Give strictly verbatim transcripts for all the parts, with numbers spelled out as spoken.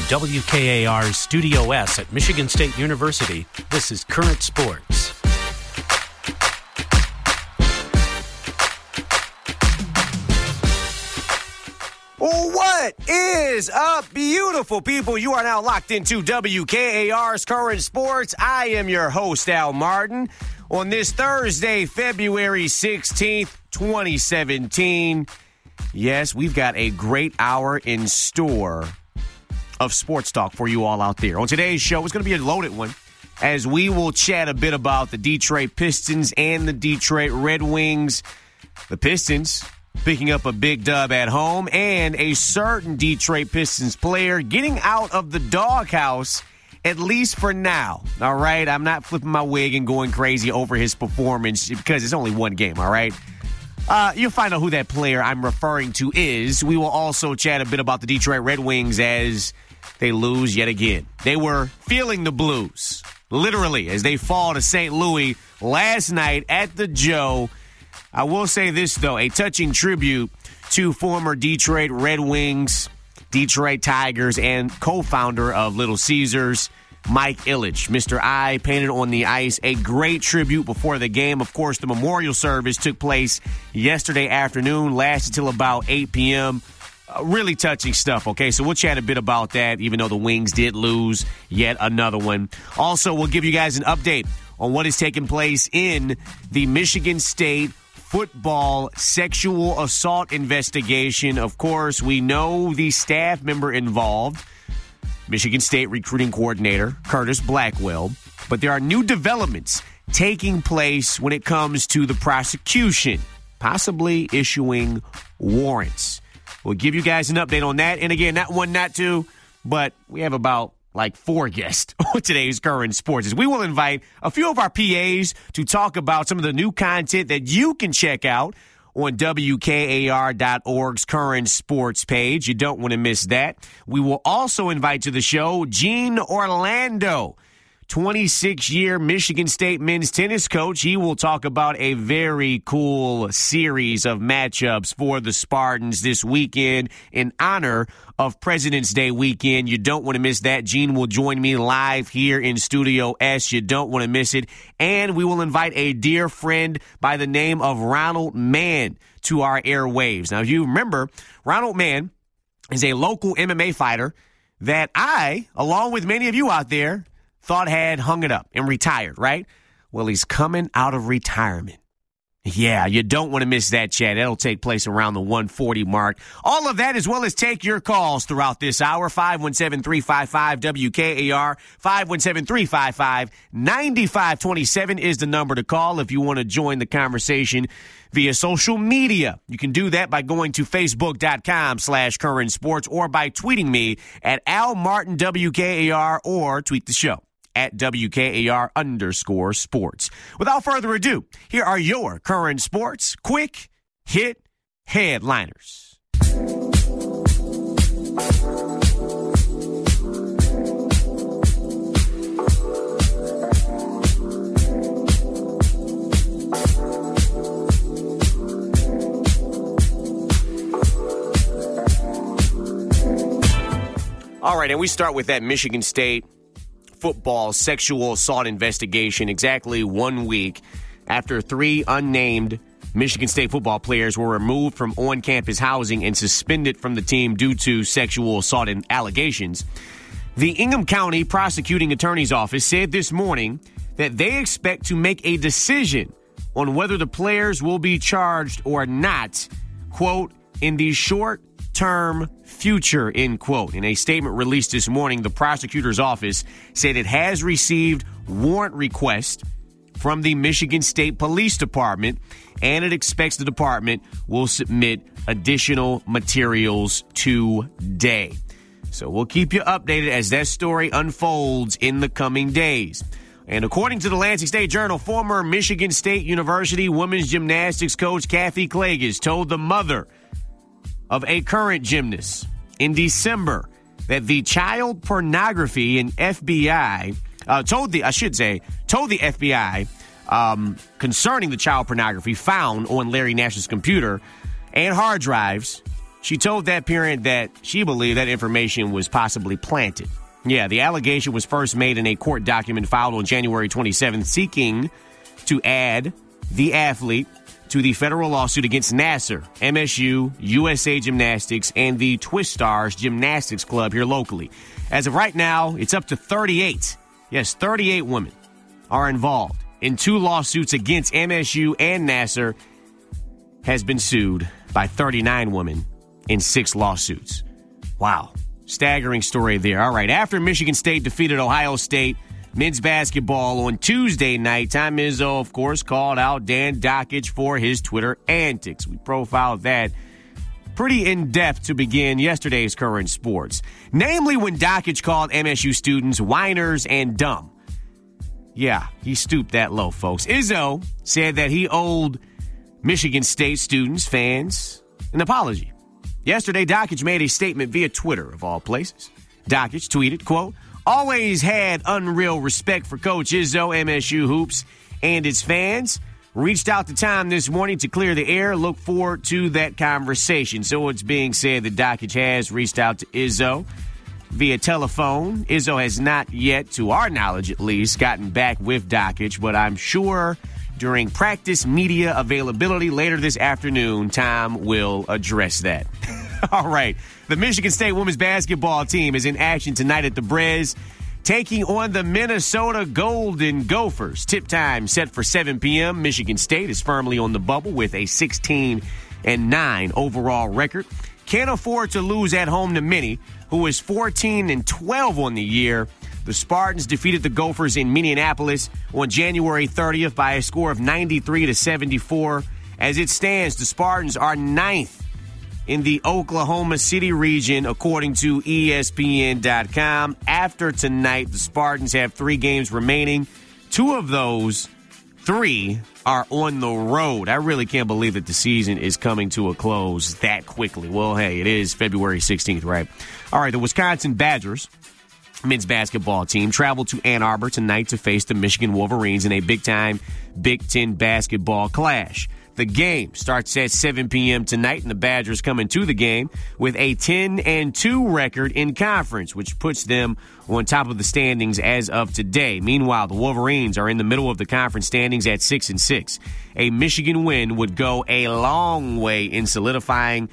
W K A R's Studio S at Michigan State University, this is Current Sports. What is up, beautiful people? You are now locked into W K A R's Current Sports. I am your host, Al Martin. On this Thursday, February sixteenth, twenty seventeen, yes, we've got a great hour in store of sports talk for you all out there. On today's show, it's going to be a loaded one, as we will chat a bit about the Detroit Pistons and the Detroit Red Wings. The Pistons picking up a big dub at home, and a certain Detroit Pistons player getting out of the doghouse, at least for now. All right? I'm not flipping my wig and going crazy over his performance because it's only one game, all right? Uh, you'll find out who that player I'm referring to is. We will also chat a bit about the Detroit Red Wings as they lose yet again. They were feeling the blues, literally, as they fall to Saint Louis last night at the Joe. I will say this, though, a touching tribute to former Detroit Red Wings, Detroit Tigers, and co-founder of Little Caesars, Mike Ilitch. Mister I painted on the ice a great tribute before the game. Of course, the memorial service took place yesterday afternoon, lasted till about eight p.m., Uh, really touching stuff, okay? So we'll chat a bit about that, even though the Wings did lose yet another one. Also, we'll give you guys an update on what is taking place in the Michigan State football sexual assault investigation. Of course, we know the staff member involved, Michigan State recruiting coordinator Curtis Blackwell, but there are new developments taking place when it comes to the prosecution, possibly issuing warrants. We'll give you guys an update on that. And again, not one, not two, but we have about like four guests on today's Current Sports. As we will invite a few of our P As to talk about some of the new content that you can check out on W K A R dot org's Current Sports page. You don't want to miss that. We will also invite to the show Gene Orlando, twenty-six-year Michigan State men's tennis coach. He will talk about a very cool series of matchups for the Spartans this weekend in honor of President's Day weekend. You don't want to miss that. Gene will join me live here in Studio S. You don't want to miss it. And we will invite a dear friend by the name of Ronald Mann to our airwaves. Now, if you remember, Ronald Mann is a local M M A fighter that I, along with many of you out there, thought had hung it up and retired, right? Well, he's coming out of retirement. Yeah, you don't want to miss that chat. That'll take place around the one forty mark. All of that, as well as take your calls throughout this hour. five one seven, three five five, W K A R. five one seven, three five five, nine five two seven is the number to call if you want to join the conversation via social media. You can do that by going to facebook.com slash current sports or by tweeting me at Al Martin W K A R or tweet the show at W K A R underscore sports. Without further ado, here are your Current Sports quick hit headliners. All right, and we start with that Michigan State football sexual assault investigation exactly one week after three unnamed Michigan State football players were removed from on-campus housing and suspended from the team due to sexual assault and allegations. The Ingham County Prosecuting Attorney's Office said this morning that they expect to make a decision on whether the players will be charged or not, quote, in the short term future, end quote. In a statement released this morning, the prosecutor's office said it has received warrant requests from the Michigan State Police Department, and it expects the department will submit additional materials today. So we'll keep you updated as that story unfolds in the coming days. And according to the Lansing State Journal, former Michigan State University women's gymnastics coach Kathy Klages told the mother of a current gymnast in December that the child pornography and F B I uh, told the I should say told the F B I um, concerning the child pornography found on Larry Nash's computer and hard drives She told that parent that she believed that information was possibly planted. Yeah, the allegation was first made in a court document filed on January twenty-seventh, seeking to add the athlete to the federal lawsuit against Nassar, M S U, U S A Gymnastics, and the Twist Stars Gymnastics Club here locally. As of right now, it's up to thirty-eight. Yes, thirty-eight women are involved in two lawsuits against M S U, and Nassar has been sued by thirty-nine women in six lawsuits. Wow. Staggering story there. All right. After Michigan State defeated Ohio State men's basketball on Tuesday night, Tom Izzo, of course, called out Dan Dakich for his Twitter antics. We profiled that pretty in-depth to begin yesterday's Current Sports. Namely, when Dakich called M S U students whiners and dumb. Yeah, he stooped that low, folks. Izzo said that he owed Michigan State students, fans, an apology. Yesterday, Dakich made a statement via Twitter, of all places. Dakich tweeted, quote, "Always had unreal respect for Coach Izzo, M S U Hoops, and its fans. Reached out to Tom this morning to clear the air. Look forward to that conversation." So it's being said that Dakich has reached out to Izzo via telephone. Izzo has not yet, to our knowledge at least, gotten back with Dakich, but I'm sure during practice media availability later this afternoon, Tom will address that. All right. The Michigan State women's basketball team is in action tonight at the Brez, taking on the Minnesota Golden Gophers. Tip time set for seven p.m. Michigan State is firmly on the bubble with a sixteen and nine overall record. Can't afford to lose at home to Minnie, who is fourteen and twelve on the year. The Spartans defeated the Gophers in Minneapolis on January thirtieth by a score of ninety-three to seventy-four. As it stands, the Spartans are ninth in the Oklahoma City region, according to E S P N dot com. After tonight, the Spartans have three games remaining. Two of those three are on the road. I really can't believe that the season is coming to a close that quickly. Well, hey, it is February sixteenth, right? All right, the Wisconsin Badgers men's basketball team traveled to Ann Arbor tonight to face the Michigan Wolverines in a big-time Big Ten basketball clash. The game starts at seven p.m. tonight, and the Badgers come into the game with a ten and two record in conference, which puts them on top of the standings as of today. Meanwhile, the Wolverines are in the middle of the conference standings at six and six. A Michigan win would go a long way in solidifying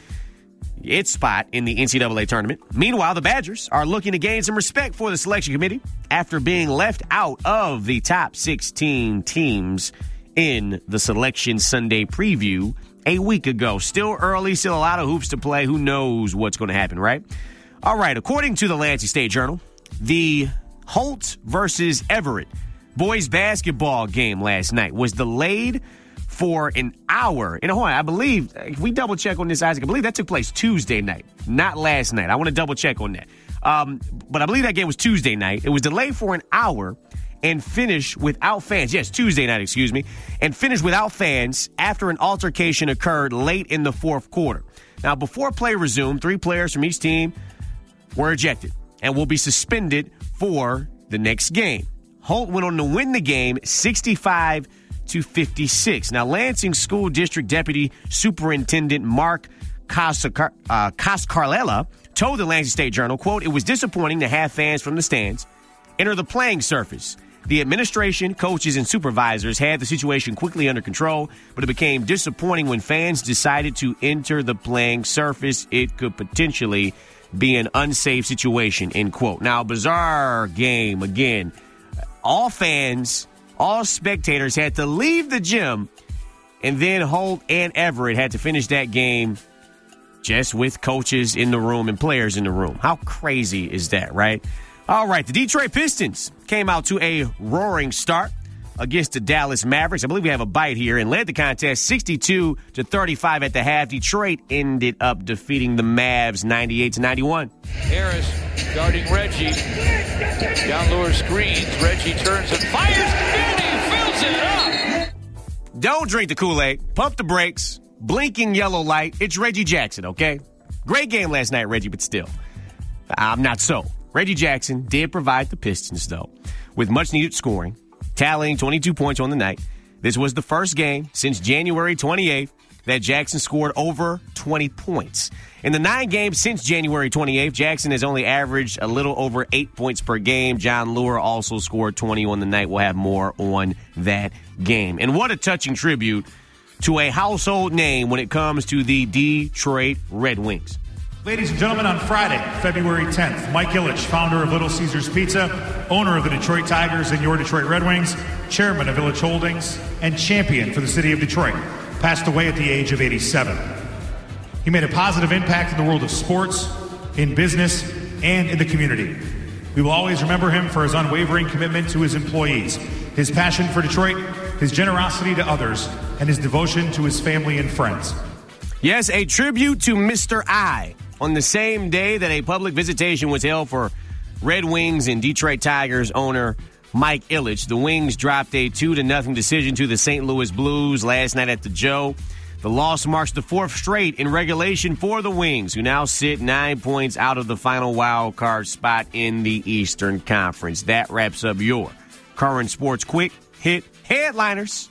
its spot in the N C double A tournament. Meanwhile, the Badgers are looking to gain some respect for the selection committee after being left out of the top sixteen teams in the Selection Sunday preview a week ago. Still early, still a lot of hoops to play. Who knows what's going to happen, right? All right, according to the Lansing State Journal, the Holt versus Everett boys basketball game last night was delayed for an hour. And hold on, I believe, if we double check on this, Isaac, I believe that took place Tuesday night, not last night. I want to double check on that. Um, but I believe that game was Tuesday night. It was delayed for an hour and finished without fans. Yes, Tuesday night, excuse me. And finished without fans after an altercation occurred late in the fourth quarter. Now, before play resumed, three players from each team were ejected and will be suspended for the next game. Holt went on to win the game sixty-five to fifty-six. Now, Lansing School District Deputy Superintendent Mark Cascar- uh, Cascarella told the Lansing State Journal, quote, "It was disappointing to have fans from the stands enter the playing surface. The administration, coaches, and supervisors had the situation quickly under control, but it became disappointing when fans decided to enter the playing surface. It could potentially be an unsafe situation," end quote. Now, bizarre game again. All fans, all spectators had to leave the gym, and then Holt and Everett had to finish that game just with coaches in the room and players in the room. How crazy is that, right? All right, the Detroit Pistons came out to a roaring start against the Dallas Mavericks. I believe we have a bite here, and led the contest sixty-two to thirty-five at the half. Detroit ended up defeating the Mavs ninety-eight to ninety-one. Harris guarding Reggie. Down lower screens. Reggie turns and fires, and he fills it up. Don't drink the Kool-Aid. Pump the brakes. Blinking yellow light. It's Reggie Jackson, okay? Great game last night, Reggie, but still. I'm not so. Reggie Jackson did provide the Pistons, though, with much-needed scoring, tallying twenty-two points on the night. This was the first game since January twenty-eighth that Jackson scored over twenty points. In the nine games since January twenty-eighth, Jackson has only averaged a little over eight points per game. John Lure also scored twenty on the night. We'll have more on that game. And what a touching tribute to a household name when it comes to the Detroit Red Wings. Ladies and gentlemen, on Friday, February tenth, Mike Ilitch, founder of Little Caesars Pizza, owner of the Detroit Tigers and your Detroit Red Wings, chairman of Ilitch Holdings, and champion for the city of Detroit, passed away at the age of eighty-seven. He made a positive impact in the world of sports, in business, and in the community. We will always remember him for his unwavering commitment to his employees, his passion for Detroit, his generosity to others, and his devotion to his family and friends. Yes, a tribute to Mister I. On the same day that a public visitation was held for Red Wings and Detroit Tigers owner Mike Ilitch, the Wings dropped a two to nothing decision to the Saint Louis Blues last night at the Joe. The loss marks the fourth straight in regulation for the Wings, who now sit nine points out of the final wild card spot in the Eastern Conference. That wraps up your Current Sports Quick Hit Headliners.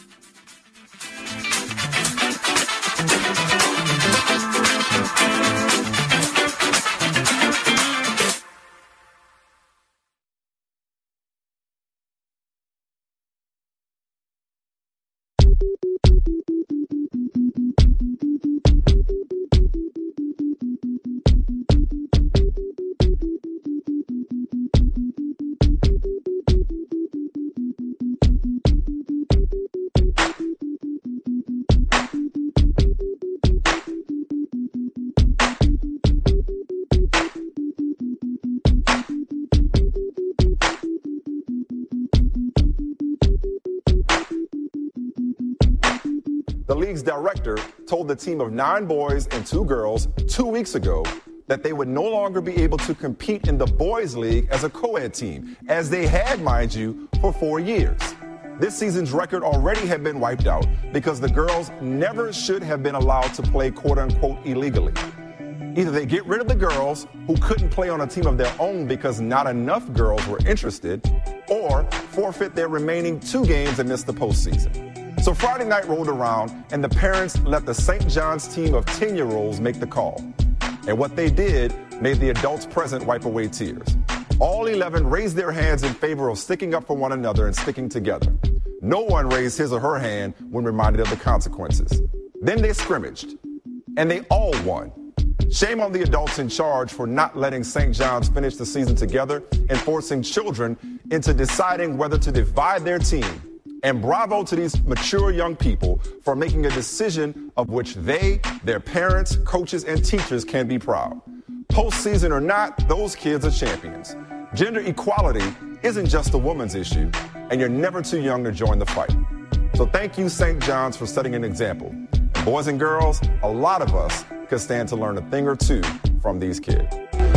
The league's director told the team of nine boys and two girls two weeks ago that they would no longer be able to compete in the boys' league as a co-ed team, as they had, mind you, for four years. This season's record already had been wiped out because the girls never should have been allowed to play quote-unquote illegally. Either they get rid of the girls who couldn't play on a team of their own because not enough girls were interested, or forfeit their remaining two games and miss the postseason. So Friday night rolled around, and the parents let the Saint John's team of ten-year-olds make the call. And what they did made the adults present wipe away tears. All eleven raised their hands in favor of sticking up for one another and sticking together. No one raised his or her hand when reminded of the consequences. Then they scrimmaged, and they all won. Shame on the adults in charge for not letting Saint John's finish the season together and forcing children into deciding whether to divide their team. And bravo to these mature young people for making a decision of which they, their parents, coaches, and teachers can be proud. Postseason or not, those kids are champions. Gender equality isn't just a woman's issue, and you're never too young to join the fight. So thank you, Saint John's, for setting an example. And boys and girls, a lot of us could stand to learn a thing or two from these kids.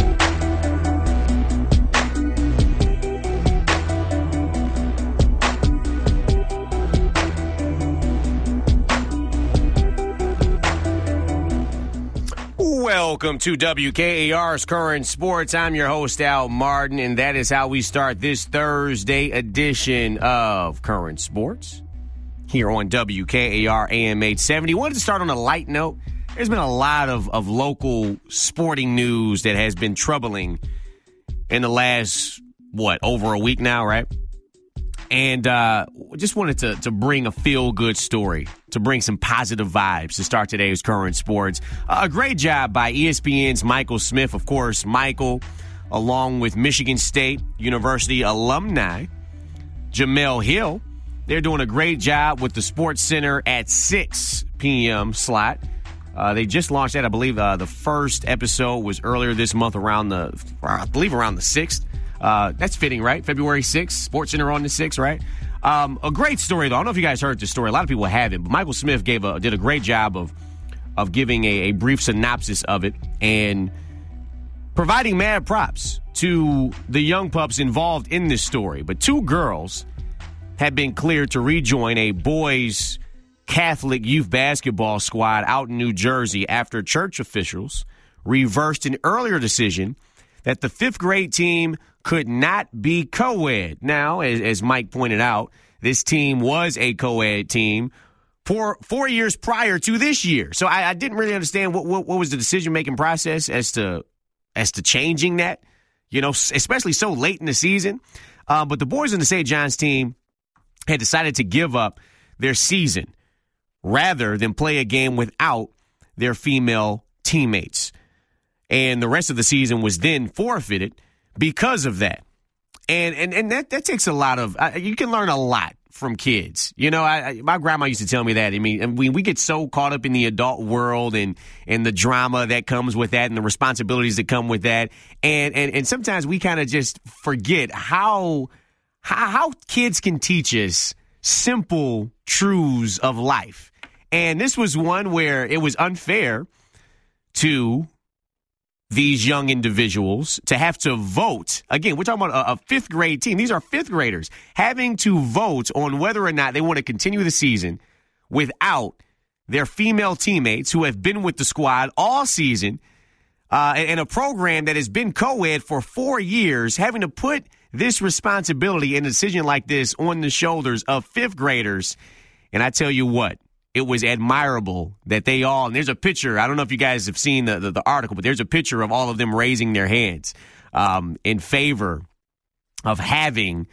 Welcome to W K A R's Current Sports. I'm your host, Al Martin, and that is how we start this Thursday edition of Current Sports here on W K A R A M eight seventy. Wanted to start on a light note. There's been a lot of, of local sporting news that has been troubling in the last, what, over a week now, right? And uh, just wanted to, to bring a feel-good story, to bring some positive vibes to start today's Current Sports. Uh, a great job by E S P N's Michael Smith. Of course, Michael, along with Michigan State University alumni Jamel Hill, they're doing a great job with the Sports Center at six p.m. slot. Uh, they just launched that. I believe uh, the first episode was earlier this month around the, I believe around the sixth. Uh, that's fitting, right? February sixth, Sports Center on the sixth, right? Um, a great story, though. I don't know if you guys heard this story. A lot of people haven't, but Michael Smith gave a, did a great job of of giving a, a brief synopsis of it and providing mad props to the young pups involved in this story. But two girls have been cleared to rejoin a boys' Catholic youth basketball squad out in New Jersey after church officials reversed an earlier decision that the fifth grade team could not be co-ed. Now, as, as Mike pointed out, this team was a co-ed team four, four years prior to this year. So I, I didn't really understand what, what, what was the decision-making process as to as to changing that, you know, especially so late in the season. Uh, but the boys on the Saint John's team had decided to give up their season rather than play a game without their female teammates. And the rest of the season was then forfeited because of that. And and, and that, that takes a lot of uh, – you can learn a lot from kids. You know, I, I, my grandma used to tell me that. I mean, we, we get so caught up in the adult world and, and the drama that comes with that and the responsibilities that come with that. And and, and sometimes we kind of just forget how, how how kids can teach us simple truths of life. And this was one where it was unfair to these young individuals to have to vote. Again, we're talking about a, a fifth grade team. These are fifth graders having to vote on whether or not they want to continue the season without their female teammates who have been with the squad all season uh, and a program that has been co-ed for four years, having to put this responsibility and a decision like this on the shoulders of fifth graders. And I tell you what, it was admirable that they all, and there's a picture, I don't know if you guys have seen the, the, the article, but there's a picture of all of them raising their hands um, in favor of having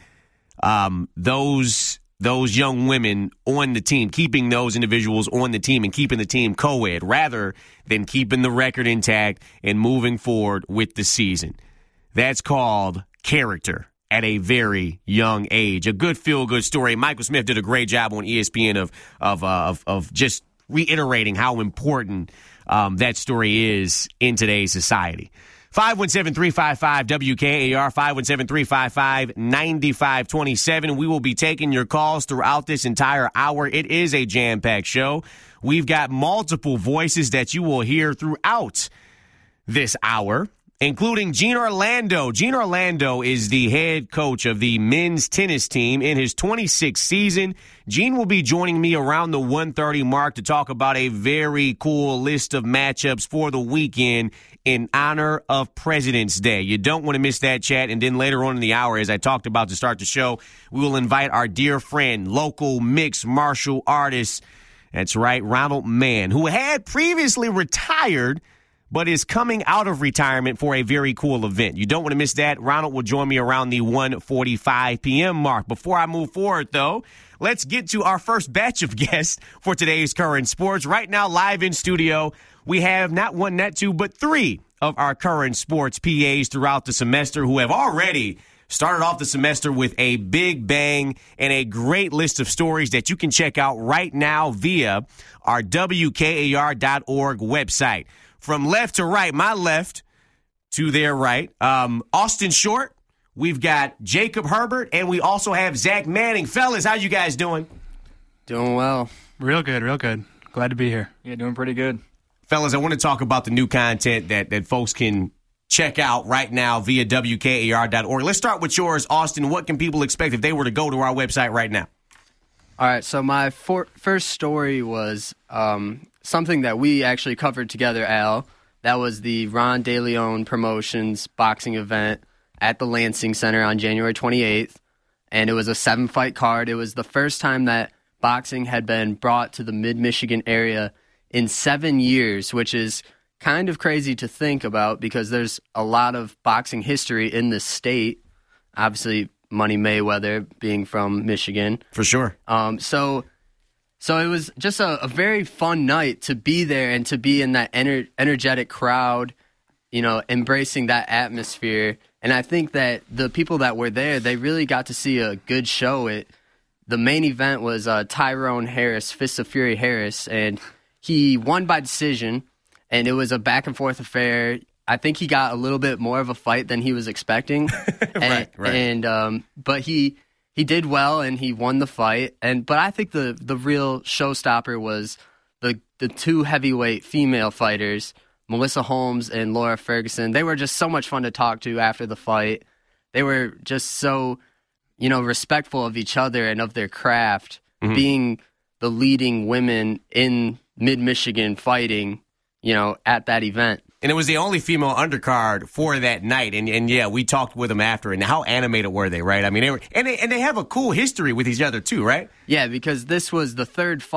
um, those those young women on the team, keeping those individuals on the team and keeping the team co-ed rather than keeping the record intact and moving forward with the season. That's called character at a very young age. A good feel-good story. Michael Smith did a great job on E S P N of of uh, of, of just reiterating how important um, that story is in today's society. five one seven, three five five, W K A R, five one seven, three five five, nine five two seven. We will be taking your calls throughout this entire hour. It is a jam-packed show. We've got multiple voices that you will hear throughout this hour, including Gene Orlando. Gene Orlando is the head coach of the men's tennis team in his twenty-sixth season. Gene will be joining me around the one thirty mark to talk about a very cool list of matchups for the weekend in honor of President's Day. You don't want to miss that chat. And then later on in the hour, as I talked about to start the show, we will invite our dear friend, local mixed martial artist, that's right, Ronald Mann, who had previously retired but is coming out of retirement for a very cool event. You don't want to miss that. Ronald will join me around the one forty-five p.m. mark. Before I move forward, though, let's get to our first batch of guests for today's Current Sports. Right now, live in studio, we have not one, not two, but three of our Current Sports P As throughout the semester who have already started off the semester with a big bang and a great list of stories that you can check out right now via our W K A R dot org website. From left to right, my left to their right, um, Austin Short, we've got Jacob Herbert, and we also have Zach Manning. Fellas, how you guys doing? Doing well. Real good, real good. Glad to be here. Yeah, doing pretty good. Fellas, I want to talk about the new content that, that folks can check out right now via W K A R dot org. Let's start with yours, Austin. What can people expect if they were to go to our website right now? All right, so my for- first story was um, something that we actually covered together, Al. That was the Ron DeLeon Promotions boxing event at the Lansing Center on January twenty-eighth, and it was a seven-fight card. It was the first time that boxing had been brought to the mid-Michigan area in seven years, which is kind of crazy to think about because there's a lot of boxing history in this state. Obviously, Money Mayweather being from Michigan. For sure. Um, so so it was just a, a very fun night to be there and to be in that ener- energetic crowd, you know, embracing that atmosphere. And I think that the people that were there, they really got to see a good show. It The main event was uh, Tyrone Harris, Fist of Fury Harris, and he won by decision, and it was a back-and-forth affair. I think he got a little bit more of a fight than he was expecting, and, right, right. and um, but he he did well and he won the fight. And but I think the the real showstopper was the the two heavyweight female fighters, Melissa Holmes and Laura Ferguson. They were just so much fun to talk to after the fight. They were just so, you know, respectful of each other and of their craft, mm-hmm. being the leading women in mid-Michigan fighting, you know, at that event. And it was the only female undercard for that night. And, and yeah, we talked with them after. And how animated were they, right? I mean, they were, and they, and they have a cool history with each other, too, right? Yeah, because this was the third fight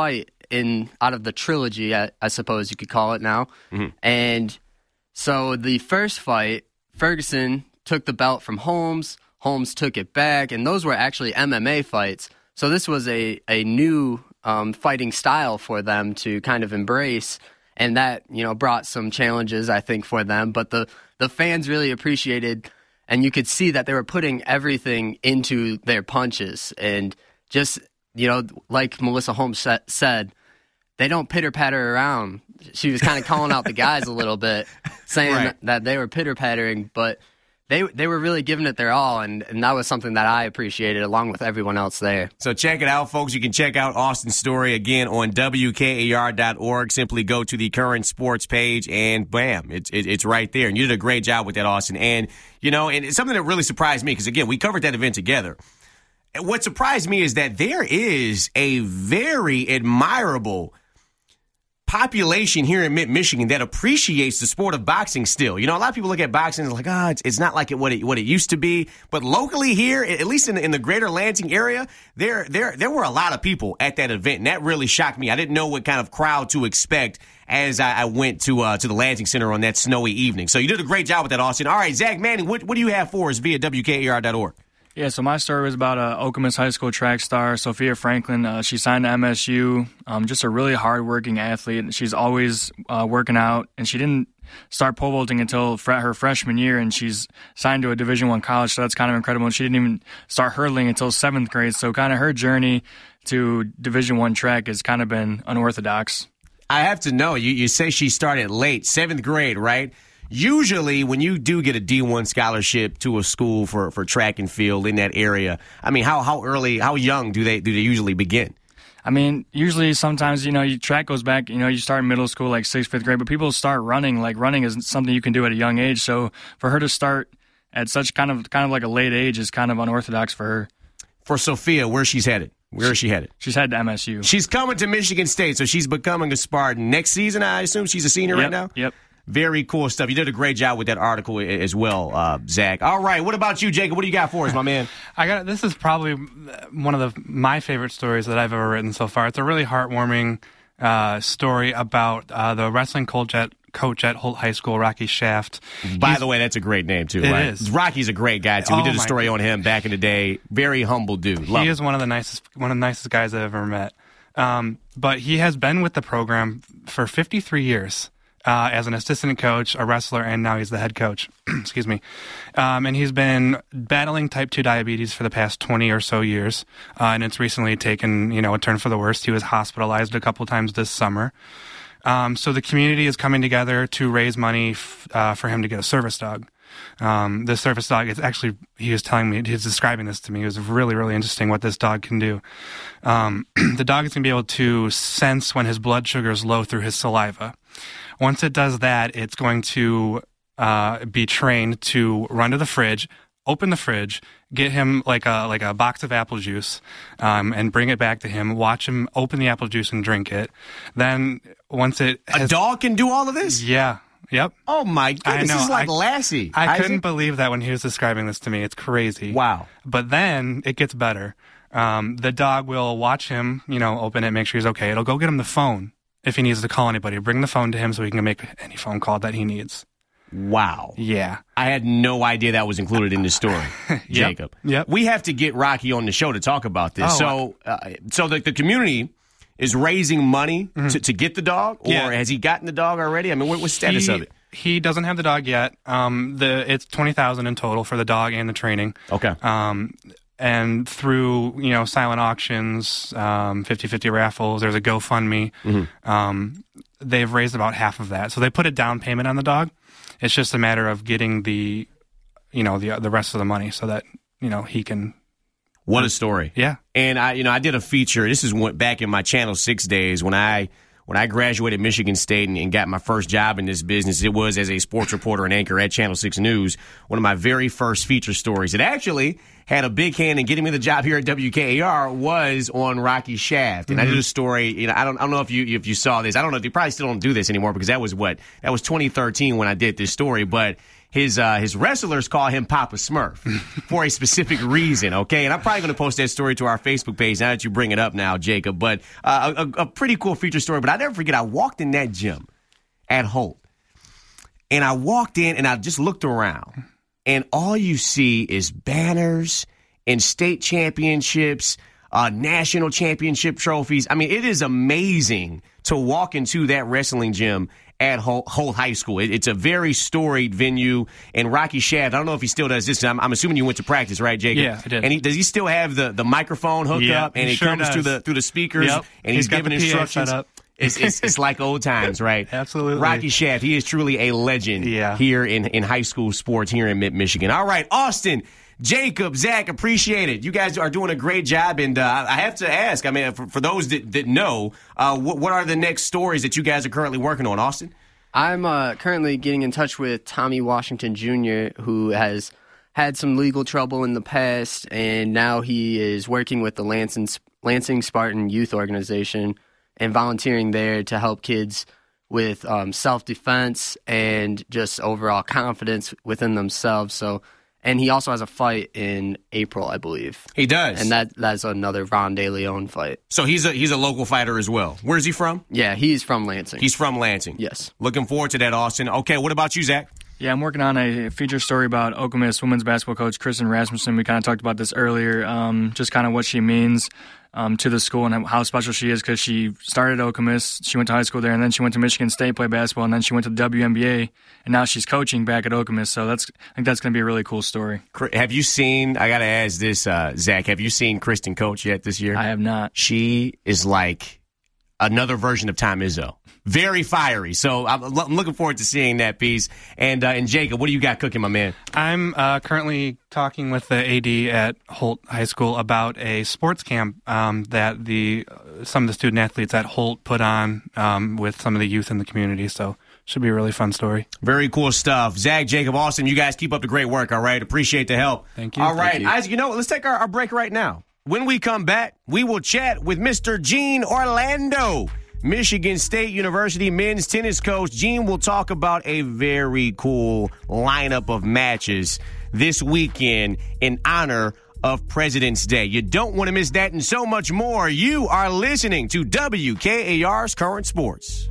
in out of the trilogy, I, I suppose you could call it now. Mm-hmm. And so the first fight, Ferguson took the belt from Holmes. Holmes took it back, and those were actually M M A fights. So this was a, a new um, fighting style for them to kind of embrace, and that, you know, brought some challenges, I think, for them. But the, the fans really appreciated, and you could see that they were putting everything into their punches. And just, you know, like Melissa Holmes sa- said, they don't pitter-patter around. She was kind of calling out the guys a little bit, saying right. that they were pitter-pattering, but They they were really giving it their all, and, and that was something that I appreciated along with everyone else there. So check it out, folks. You can check out Austin's story again on W K A R dot org. Simply go to the Current Sports page, and bam, it's it, it's right there. And you did a great job with that, Austin. And, you know, and it's something that really surprised me because, again, we covered that event together. And what surprised me is that there is a very admirable population here in Mid-Michigan that appreciates the sport of boxing still. You know, a lot of people look at boxing and like, oh, it's, it's not like it what it what it used to be. But locally here, at least in the, in the greater Lansing area, there there there were a lot of people at that event, and that really shocked me. I didn't know what kind of crowd to expect as I, I went to uh, to the Lansing Center on that snowy evening. So you did a great job with that, Austin. All right, Zach Manning, what, what do you have for us via W K A R dot org? Yeah, so my story was about uh, Okemos High School track star, Sophia Franklin. Uh, she signed to M S U, um, just a really hardworking athlete. She's always uh, working out, and she didn't start pole vaulting until fr- her freshman year, and she's signed to a Division I college, so that's kind of incredible. And she didn't even start hurdling until seventh grade, so kind of her journey to Division I track has kind of been unorthodox. I have to know, you, you say she started late, seventh grade, right? Usually, when you do get a D one scholarship to a school for, for track and field in that area, I mean, how how early, how young do they do they usually begin? I mean, usually sometimes, you know, you, track goes back, you know, you start in middle school, like sixth, fifth grade, but people start running, like running is something you can do at a young age. So for her to start at such kind of kind of like a late age is kind of unorthodox for her. For Sophia, where she's headed? Where is she headed? She's headed to M S U. She's coming to Michigan State, so she's becoming a Spartan. Next season, I assume she's a senior yep, right now? Yep. Very cool stuff. You did a great job with that article as well, uh, Zach. All right, what about you, Jacob? What do you got for us, my man? I got this is probably one of the my favorite stories that I've ever written so far. It's a really heartwarming uh, story about uh, the wrestling coach at coach at Holt High School, Rocky Shaft. By He's, the way, that's a great name too. It right? is. Rocky's a great guy too. We oh did a story God. on him back in the day. Very humble dude. Love he him. is one of the nicest one of the nicest guys I've ever met. Um, but he has been with the program for fifty-three years. Uh, as an assistant coach, a wrestler, and now he's the head coach. Excuse me. Um, and he's been battling type two diabetes for the past twenty or so years, uh, and it's recently taken, you know, a turn for the worst. He was hospitalized a couple times this summer. Um, so the community is coming together to raise money f- uh, for him to get a service dog. Um, this service dog is actually, he was telling me, he's describing this to me. It was really, really interesting what this dog can do. Um, the dog is going to be able to sense when his blood sugar is low through his saliva. Once it does that, it's going to uh, be trained to run to the fridge, open the fridge, get him like a like a box of apple juice, um, and bring it back to him. Watch him open the apple juice and drink it. Then once it has, a dog can do all of this? Yeah. Yep. Oh my goodness! This is like I, Lassie. I Isaac? couldn't believe that when he was describing this to me. It's crazy. Wow. But then it gets better. Um, the dog will watch him, you know, open it, make sure he's okay. It'll go get him the phone. If he needs to call anybody, bring the phone to him so he can make any phone call that he needs. Wow. Yeah. I had no idea that was included in this story, Jacob. Yep. Yep. We have to get Rocky on the show to talk about this. Oh, so uh, so the, the community is raising money mm-hmm. to, to get the dog? Or yeah. has he gotten the dog already? I mean, what, what's the status he, of it? He doesn't have the dog yet. Um, the It's twenty thousand dollars in total for the dog and the training. Okay. Um, and through, you know, silent auctions, um, fifty-fifty raffles, there's a GoFundMe. Mm-hmm. Um, they've raised about half of that. So they put a down payment on the dog. It's just a matter of getting the, you know, the the rest of the money so that, you know, he can. What a story. Yeah. And I, you know, I did a feature. This is what, back in my Channel six days when I when I graduated Michigan State and, and got my first job in this business. It was as a sports reporter and anchor at Channel six News. One of my very first feature stories. It actually had a big hand in getting me the job here at W K A R was on Rocky Shaft. And mm-hmm. I did a story, you know, I don't I don't know if you if you saw this. I don't know, they probably still don't do this anymore because that was what? That was twenty thirteen when I did this story, but his uh, his wrestlers call him Papa Smurf for a specific reason, okay? And I'm probably going to post that story to our Facebook page now that you bring it up now, Jacob. But uh, a, a pretty cool feature story. But I never forget, I walked in that gym at Holt, and I walked in and I just looked around, and all you see is banners and state championships, uh, national championship trophies. I mean, it is amazing to walk into that wrestling gym at Holt, Holt High School. It, it's a very storied venue. And Rocky Shaft, I don't know if he still does this. I'm, I'm assuming you went to practice, right, Jacob? Yeah, I did. And he, does he still have the, the microphone hooked yeah, up? And he it sure comes does. through the through the speakers, Yep. and he's, he's giving got the instructions. P A set up. It's, it's it's like old times, right? Absolutely. Rocky Shaft, he is truly a legend yeah. here in, in high school sports here in Mid-Michigan. All right, Austin, Jacob, Zach, appreciate it. You guys are doing a great job, and uh, I have to ask, I mean, for, for those that, that know, uh, what, what are the next stories that you guys are currently working on, Austin? I'm uh, currently getting in touch with Tommy Washington Junior, who has had some legal trouble in the past, and now he is working with the Lansing, Lansing Spartan Youth Organization and volunteering there to help kids with um, self-defense and just overall confidence within themselves. So, and he also has a fight in April, I believe. He does, and that that's another Ron De Leon fight. So he's a he's a local fighter as well. Where's he from? Yeah, he's from Lansing. He's from Lansing. Yes. Looking forward to that, Austin. Okay, what about you, Zach? Yeah, I'm working on a feature story about Okemos women's basketball coach Kristen Rasmussen. We kind of talked about this earlier, um, just kind of what she means um, to the school and how special she is, because she started at Okemos, she went to high school there, and then she went to Michigan State, played basketball, and then she went to the W N B A, and now she's coaching back at Okemos. So that's I think that's going to be a really cool story. Have you seen, I got to ask this, uh, Zach, have you seen Kristen coach yet this year? I have not. She is like another version of Tom Izzo. Very fiery. So I'm, I'm looking forward to seeing that piece. And uh, and Jacob, what do you got cooking, my man? I'm uh, currently talking with the A D at Holt High School about a sports camp um, that the uh, some of the student athletes at Holt put on um, with some of the youth in the community. So should be a really fun story. Very cool stuff. Zach, Jacob, Austin, you guys keep up the great work, all right? Appreciate the help. Thank you. All right, Thank you. Isaac, you know what? Let's take our, our break right now. When we come back, we will chat with Mister Gene Orlando, Michigan State University men's tennis coach. Gene will talk about a very cool lineup of matches this weekend in honor of President's Day. You don't want to miss that and so much more. You are listening to W K A R's Current Sports.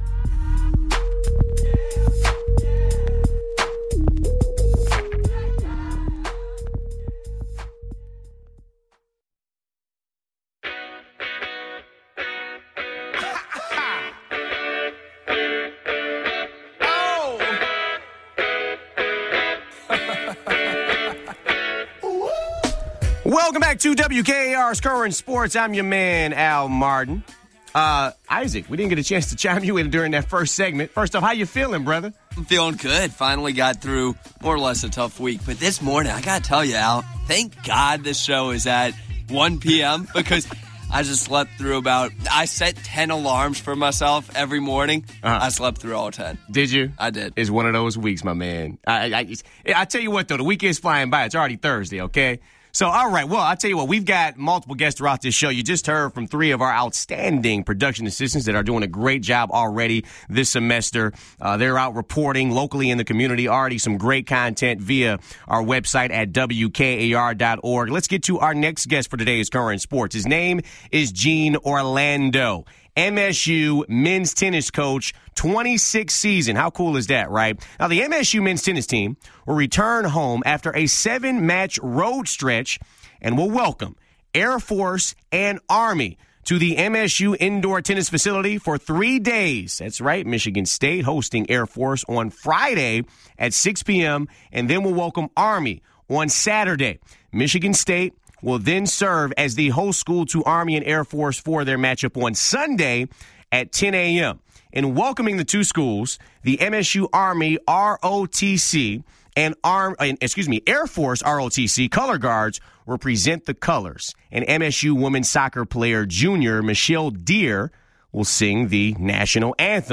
Welcome back to W K A R's Current Sports. I'm your man, Al Martin. Uh, Isaac, we didn't get a chance to chime you in during that first segment. First off, how you feeling, brother? I'm feeling good. Finally got through more or less a tough week. But this morning, I got to tell you, Al, thank God this show is at one p.m. because I just slept through about, I set ten alarms for myself every morning. Uh-huh. I slept through all ten. Did you? I did. It's one of those weeks, my man. I, I, I tell you what, though, the weekend's flying by. It's already Thursday, okay? So, all right, well, I'll tell you what, we've got multiple guests throughout this show. You just heard from three of our outstanding production assistants that are doing a great job already this semester. Uh, they're out reporting locally in the community, already some great content via our website at W K A R dot org. Let's get to our next guest for today's Current Sports. His name is Gene Orlando, M S U men's tennis coach, twenty-sixth season. How cool is that, right? Now, the M S U men's tennis team will return home after a seven-match road stretch and will welcome Air Force and Army to the M S U indoor tennis facility for three days. That's right, Michigan State hosting Air Force on Friday at six p.m., and then we'll welcome Army on Saturday. Michigan State will then serve as the host school to Army and Air Force for their matchup on Sunday at ten a.m. In welcoming the two schools, the M S U Army R O T C and Arm, excuse me, Air Force R O T C color guards represent the colors. And M S U women's soccer player junior Michelle Deer will sing the national anthem.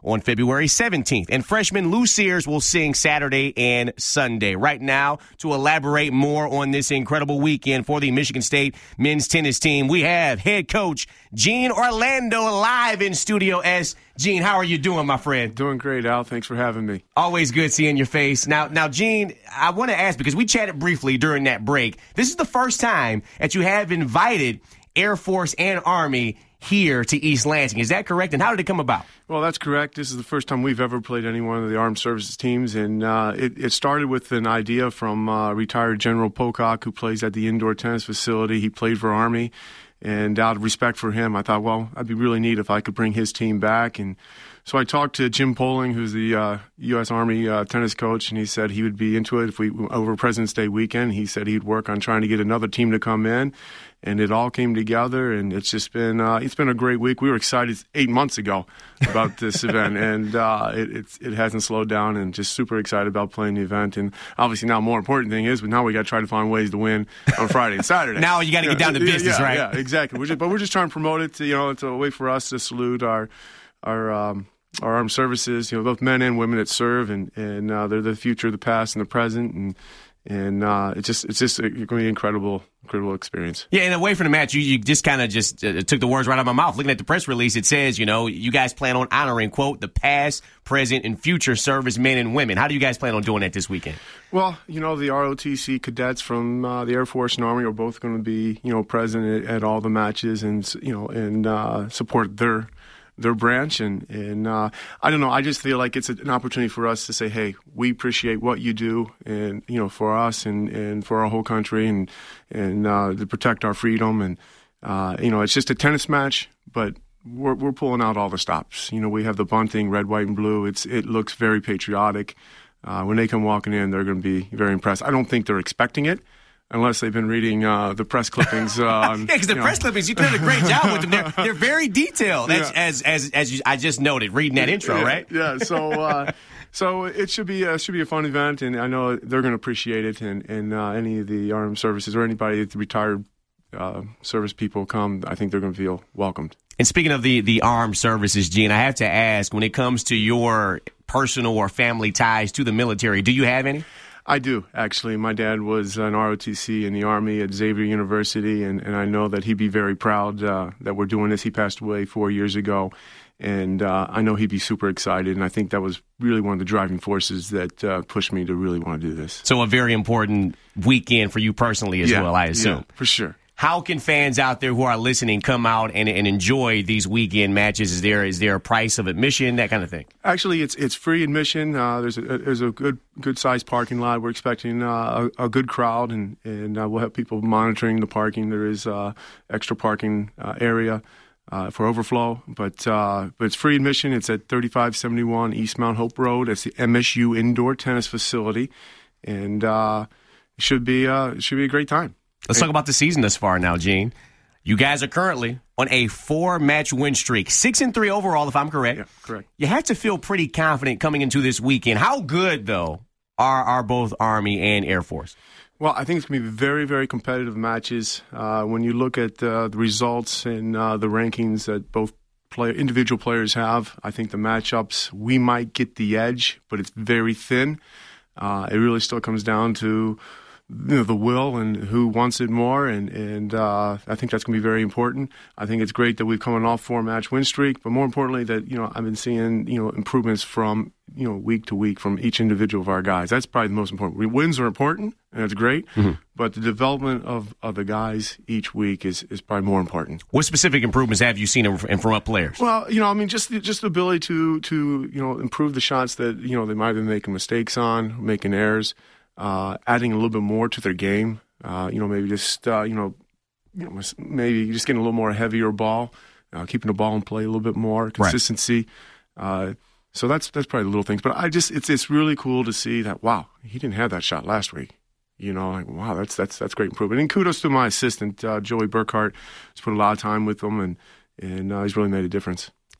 on February seventeenth. And freshman Lou Sears will sing Saturday and Sunday. Right now, to elaborate more on this incredible weekend for the Michigan State men's tennis team, we have head coach Gene Orlando live in Studio S. Gene, how are you doing, my friend? Doing great, Al. Thanks for having me. Always good seeing your face. Now, now, Gene, I want to ask, because we chatted briefly during that break, this is the first time that you have invited Air Force and Army here to East Lansing. Is that correct? And how did it come about? Well, that's correct. This is the first time we've ever played any one of the armed services teams, and uh, it, it started with an idea from uh, retired General Pocock, who plays at the indoor tennis facility. He played for Army, and out of respect for him, I thought, well, I'd be really neat if I could bring his team back. And so I talked to Jim Poling, who's the uh, U S Army uh, tennis coach, and he said he would be into it if we over President's Day weekend. He said he'd work on trying to get another team to come in, and it all came together. And it's just been uh, it's been a great week. We were excited eight months ago about this event, and uh, it it's, it hasn't slowed down. And just super excited about playing the event. And obviously, now more important thing is, but now we got to try to find ways to win on Friday and Saturday. Now you got to yeah, get down to yeah, business, yeah, right? Yeah, exactly. We're just, but we're just trying to promote it. To, you know, it's a way for us to salute our our. Um, Our armed services, you know, both men and women that serve, and and uh, they're the future, the past, and the present, and and uh, it's just it's just going to be an incredible, incredible experience. Yeah, and away from the match, you, you just kind of just uh, took the words right out of my mouth. Looking at the press release, it says, you know, you guys plan on honoring, quote, the past, present, and future servicemen and women. How do you guys plan on doing that this weekend? Well, you know, the R O T C cadets from uh, the Air Force and Army are both going to be, you know, present at, at all the matches, and you know, and uh, support their. their branch, and, and uh, I don't know, I just feel like it's an opportunity for us to say, hey, we appreciate what you do, and you know, for us and, and for our whole country, and and uh, to protect our freedom, and uh, you know, it's just a tennis match, but we're we're pulling out all the stops. You know, we have the bunting, red, white, and blue. It's it looks very patriotic. Uh, when they come walking in, they're going to be very impressed. I don't think they're expecting it, unless they've been reading uh, the press clippings. Uh, on, yeah, because the know. press clippings, you did a great job with them. They're, they're very detailed, Yeah. as, as as as you, I just noted, reading that intro, yeah, right? Yeah. So uh, so it should be uh, should be a fun event, and I know they're going to appreciate it. And and uh, any of the armed services or anybody the retired uh, service people come, I think they're going to feel welcomed. And speaking of the the armed services, Gene, I have to ask, when it comes to your personal or family ties to the military, do you have any? I do, actually. My dad was an R O T C in the Army at Xavier University, and, and I know that he'd be very proud uh, that we're doing this. He passed away four years ago, and uh, I know he'd be super excited, and I think that was really one of the driving forces that uh, pushed me to really want to do this. So a very important weekend for you personally as yeah, well, I assume. Yeah, for sure. How can fans out there who are listening come out and, and enjoy these weekend matches? Is there is there a price of admission, that kind of thing? Actually, it's it's free admission. Uh, there's a there's a good good sized parking lot. We're expecting uh, a, a good crowd, and and uh, we'll have people monitoring the parking. There is uh, extra parking uh, area uh, for overflow, but uh, but it's free admission. It's at thirty-five seventy-one East Mount Hope Road. It's the M S U Indoor Tennis Facility, and uh, it should be uh, it should be a great time. Let's talk about the season thus far now, Gene. You guys are currently on a four-match win streak, six and three overall, if I'm correct. Yeah, correct. You have to feel pretty confident coming into this weekend. How good, though, are are both Army and Air Force? Well, I think it's going to be very, very competitive matches. Uh, when you look at uh, the results and uh, the rankings that both play, individual players have, I think the matchups, we might get the edge, but it's very thin. Uh, it really still comes down to you know, the will and who wants it more, and and uh, I think that's going to be very important. I think it's great that we've come off four-match win streak, but more importantly, that you know I've been seeing you know improvements from you know week to week from each individual of our guys. That's probably the most important. Wins are important, and that's great, mm-hmm. but the development of, of the guys each week is, is probably more important. What specific improvements have you seen in, in from up players? Well, you know, I mean, just the, just the ability to to you know improve the shots that you know they might have been making mistakes on, making errors. Uh, adding a little bit more to their game, uh, you know, maybe just uh, you know, you know, maybe just getting a little more heavier ball, uh, keeping the ball in play a little bit more, consistency. Right. Uh, so that's that's probably the little things. But I just it's it's really cool to see that. Wow, he didn't have that shot last week. You know, like wow, that's that's that's great improvement. And kudos to my assistant uh, Joey Burkhart. He's put a lot of time with them, and and uh, he's really made a difference.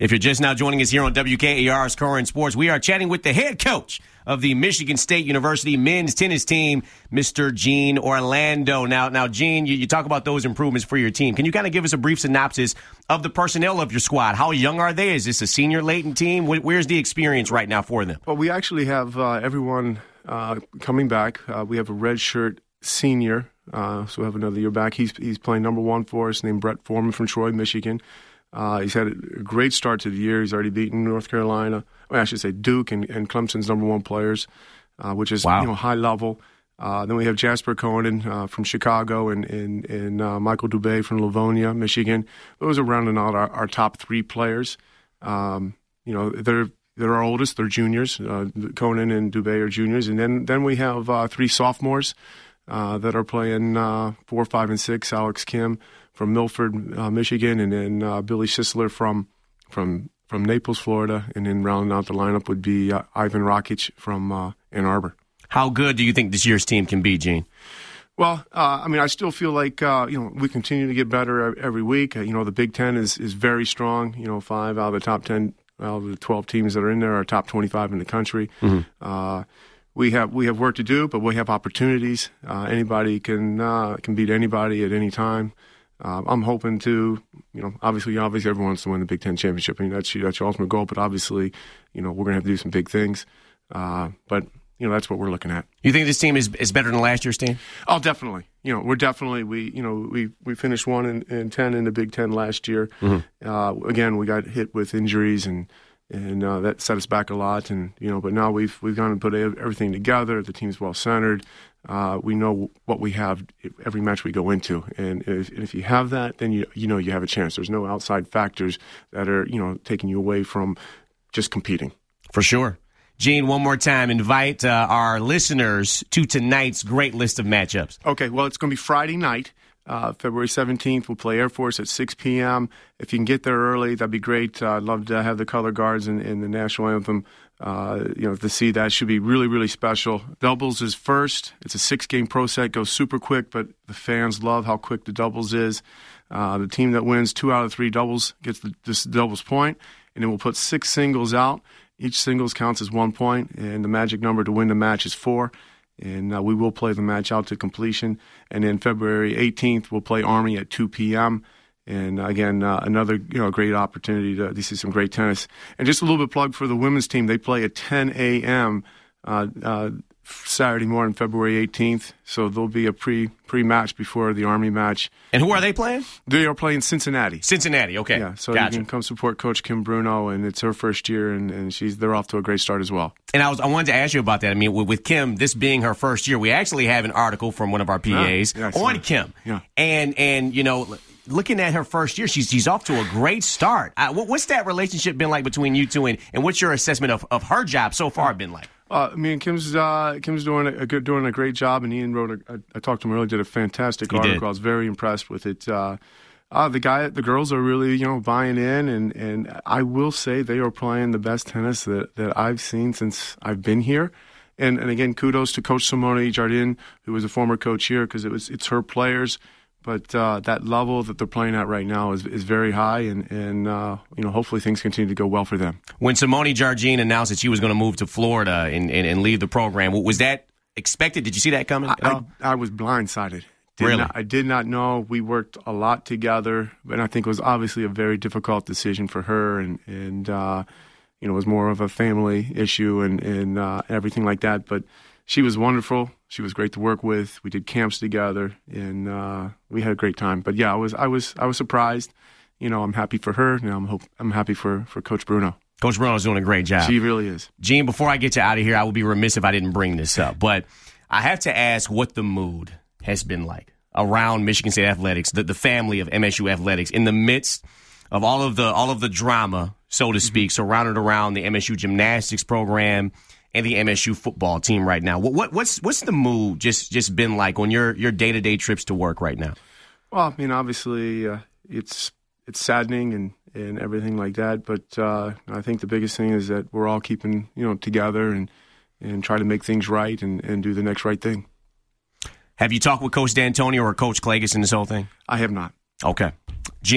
If you're just now joining us here on W K A R's Current Sports, we are chatting with the head coach of the Michigan State University men's tennis team, Mister Gene Orlando. Now, now, Gene, you, you talk about those improvements for your team. Can you kind of give us a brief synopsis of the personnel of your squad? How young are they? Is this a senior latent team? Where's the experience right now for them? Well, we actually have uh, everyone uh, coming back. Uh, we have a redshirt senior, uh, so we have another year back. He's he's playing number one for us, named Brett Foreman from Troy, Michigan. Uh, he's had a great start to the year. He's already beaten North Carolina, well, I should say Duke and, and Clemson's number one players, uh, which is wow. you know high level. Uh, then we have Jasper Cohen uh, from Chicago and and, and uh, Michael Dubé from Livonia, Michigan. Those are rounding out our, our top three players. Um, you know, they're they're our oldest. They're juniors. Uh, Cohen and Dubé are juniors, and then then we have uh, three sophomores uh, that are playing uh, four, five, and six. Alex Kim from Milford, uh, Michigan, and then uh, Billy Sisler from from from Naples, Florida, and then rounding out the lineup would be uh, Ivan Rakic from uh, Ann Arbor. How good do you think this year's team can be, Gene? Well, uh, I mean, I still feel like uh, you know we continue to get better every week. Uh, you know, the Big Ten is is very strong. You know, five out of the top ten, out of the twelve teams that are in there are top twenty-five in the country. Mm-hmm. Uh, we have we have work to do, but we have opportunities. Uh, anybody can uh, can beat anybody at any time. Uh, I'm hoping to, you know, obviously, obviously, everyone wants to win the Big Ten championship. I mean, that's that's your ultimate goal. But obviously, you know, we're going to have to do some big things. Uh, but you know, that's what we're looking at. You think this team is is better than last year's team? Oh, definitely. You know, we're definitely we you know we we finished one and, and ten in the Big Ten last year. Mm-hmm. Uh, again, we got hit with injuries and and uh, that set us back a lot. And you know, but now we've we've gone and put everything together. The team's well centered. Uh, we know what we have every match we go into, and if, if you have that, then you you know you have a chance. There's no outside factors that are you know taking you away from just competing. For sure. Gene, one more time, invite uh, our listeners to tonight's great list of matchups. Okay, well, it's going to be Friday night, uh, February seventeenth. We'll play Air Force at six p.m. If you can get there early, that'd be great. Uh, I'd love to have the color guards and, and the national anthem. Uh, you know, to see that should be really, really special. Doubles is first. It's a six-game pro set, goes super quick, but the fans love how quick the doubles is. Uh, the team that wins two out of three doubles gets the, this doubles point, and then we'll put six singles out. Each singles counts as one point, and the magic number to win the match is four. And uh, we will play the match out to completion. And then February eighteenth, we'll play Army at two p.m., And again, uh, another you know great opportunity to, to see some great tennis. And just a little bit plug for the women's team. They play at ten a.m. Uh, uh, Saturday morning, February eighteenth. So there'll be a pre pre match before the Army match. And who are they playing? They are playing Cincinnati. Cincinnati, okay. Yeah, so gotcha. You can come support Coach Kim Bruno, and it's her first year, and, and she's they're off to a great start as well. And I was I wanted to ask you about that. I mean, with, with Kim, this being her first year, we actually have an article from one of our P As yeah, yeah, on Kim. Yeah. And and you know. Looking at her first year, she's she's off to a great start. Uh, what, what's that relationship been like between you two, and, and what's your assessment of, of her job so far been like? Uh, I mean, Kim's uh, Kim's doing a, a good doing a great job, and Ian wrote. A, I talked to him earlier, did a fantastic he article. Did. I was very impressed with it. Uh, uh, the guy, the girls are really you know buying in, and, and I will say they are playing the best tennis that, that I've seen since I've been here. And and again, kudos to Coach Simone Jardin, who was a former coach here, because it was it's her players. But uh, that level that they're playing at right now is is very high, and, and uh, you know hopefully things continue to go well for them. When Simone Jardin announced that she was going to move to Florida and, and, and leave the program, was that expected? Did you see that coming at I, all? I, I was blindsided. Did really? Not, I did not know. We worked a lot together, and I think it was obviously a very difficult decision for her, and, and uh, you know it was more of a family issue and, and uh, everything like that. But she was wonderful. She was great to work with. We did camps together, and uh, we had a great time. But yeah, I was, I was, I was surprised. You know, I'm happy for her, and I'm hope, I'm happy for, for Coach Bruno. Coach Bruno's doing a great job. She really is. Gene, before I get you out of here, I would be remiss if I didn't bring this up. But I have to ask what the mood has been like around Michigan State Athletics, the, the family of M S U Athletics, in the midst of all of the all of the drama, so to speak, mm-hmm. surrounded around the M S U gymnastics program and the M S U football team right now. What, what what's what's the mood just just been like on your your day to day trips to work right now? Well, I mean, obviously, uh, it's it's saddening and, and everything like that. But uh, I think the biggest thing is that we're all keeping you know together and and try to make things right and, and do the next right thing. Have you talked with Coach D'Antonio or Coach Klages in this whole thing? I have not. Okay. Gene,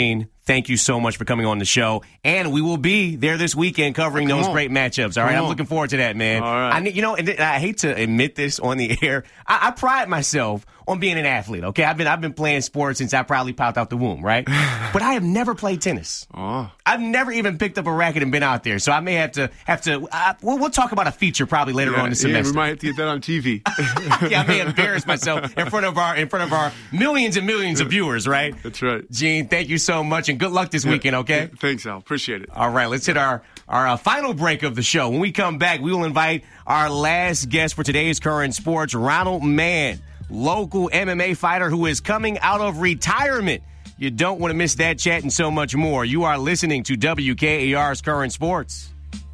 thank you so much for coming on the show. And we will be there this weekend covering Come those on. great matchups. All right, Come I'm on. looking forward to that, man. All right. I need, you know, and I hate to admit this on the air. I, I pride myself on being an athlete. Okay, I've been I've been playing sports since I probably popped out the womb, right? But I have never played tennis. Oh. I've never even picked up a racket and been out there. So I may have to have to. Uh, we'll, we'll talk about a feature probably later Yeah, on this yeah, semester. we might have to get that on T V. Yeah, I may embarrass myself in front of our in front of our millions and millions of viewers, right? That's right. Gene, thank you so much, and good luck this weekend, okay? Thanks, Al. Appreciate it. All right, let's hit our, our uh, final break of the show. When we come back, we will invite our last guest for today's Current Sports, Ronald Mann, local M M A fighter who is coming out of retirement. You don't want to miss that chat and so much more. You are listening to W K A R's Current Sports.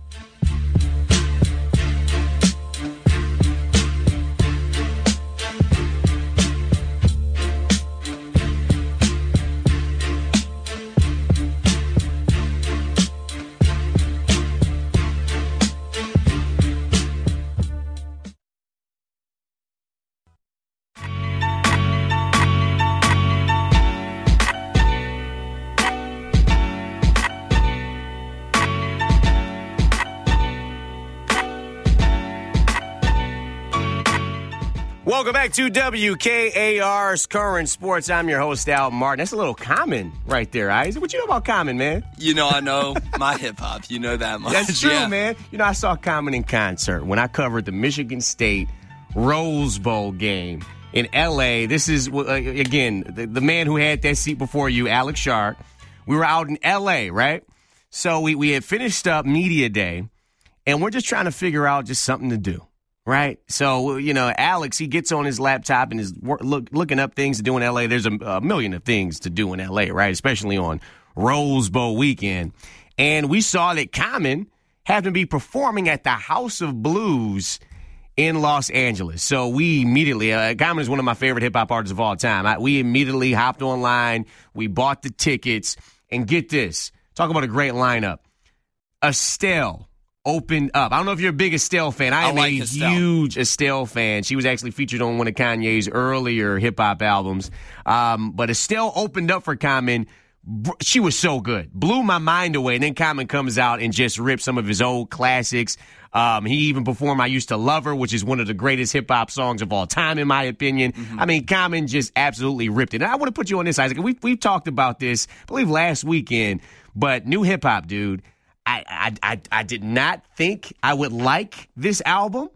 Welcome back to W K A R's Current Sports. I'm your host, Al Martin. That's a little Common right there, Isaac. What you know about Common, man? You know, I know my hip-hop. You know that much. That's true, yeah. man. You know, I saw Common in concert when I covered the Michigan State Rose Bowl game in L A. This is, uh, again, the, the man who had that seat before you, Alex Shark. We were out in L A, right? So we, we had finished up Media Day, and we're just trying to figure out just something to do. Right. So, you know, Alex, he gets on his laptop and is work, look, looking up things to do in L A. There's a, a million of things to do in L A, right? Especially on Rose Bowl weekend. And we saw that Common happened to be performing at the House of Blues in Los Angeles. So we immediately, uh, Common is one of my favorite hip hop artists of all time. I, we immediately hopped online. We bought the tickets. And get this. Talk about a great lineup. Estelle opened up. I don't know if you're a big Estelle fan. I am I like a Estelle. huge Estelle fan. She was actually featured on one of Kanye's earlier hip-hop albums. Um, but Estelle opened up for Common. She was so good. Blew my mind away. And then Common comes out and just rips some of his old classics. Um, he even performed I Used to Love Her, which is one of the greatest hip-hop songs of all time, in my opinion. Mm-hmm. I mean, Common just absolutely ripped it. And I want to put you on this, Isaac. We've, we've talked about this, I believe, last weekend. But new hip-hop, dude. I, I, I, I did not think I would like this album,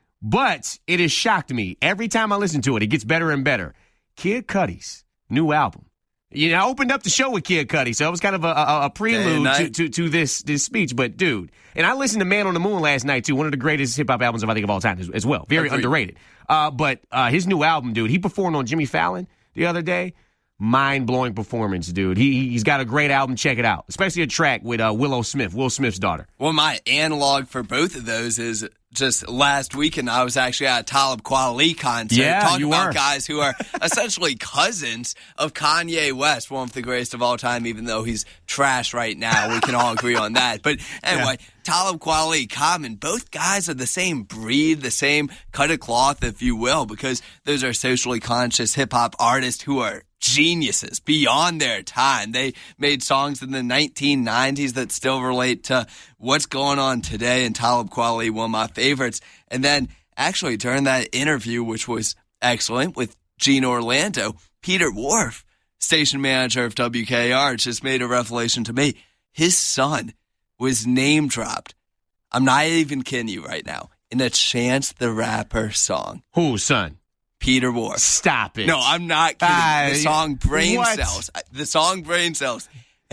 but it has shocked me. Every time I listen to it, it gets better and better. Kid Cudi's new album. You know, I opened up the show with Kid Cudi, so it was kind of a, a, a prelude to, to, to this this speech. But, dude, and I listened to Man on the Moon last night, too, one of the greatest hip-hop albums, I think, of all time as, as well. Very Agreed. underrated. Uh, but uh, his new album, dude, he performed on Jimmy Fallon the other day. Mind-blowing performance, dude. He, he's got a great album. Check it out. Especially a track with uh, Willow Smith, Will Smith's daughter. Well, my analog for both of those is just last weekend I was actually at a Talib Kweli concert. Yeah, talking you about were. guys who are essentially cousins of Kanye West, one of the greatest of all time, even though he's trash right now. We can all agree on that. But anyway, yeah. Talib Kweli, Common, both guys are the same breed, the same cut of cloth, if you will, because those are socially conscious hip-hop artists who are geniuses beyond their time. They made songs in the nineteen nineties that still relate to what's going on today, and Talib Kweli, one of my favorites. And then actually during that interview, which was excellent with Gene Orlando, Peter Wharf, station manager of W K R, just made a revelation to me. His son was name dropped. I'm not even kidding you right now. In a Chance the Rapper song. Whose son? Peter Wharf. Stop it. No, I'm not kidding. Uh, the song Brain what? Cells. The song Brain Cells.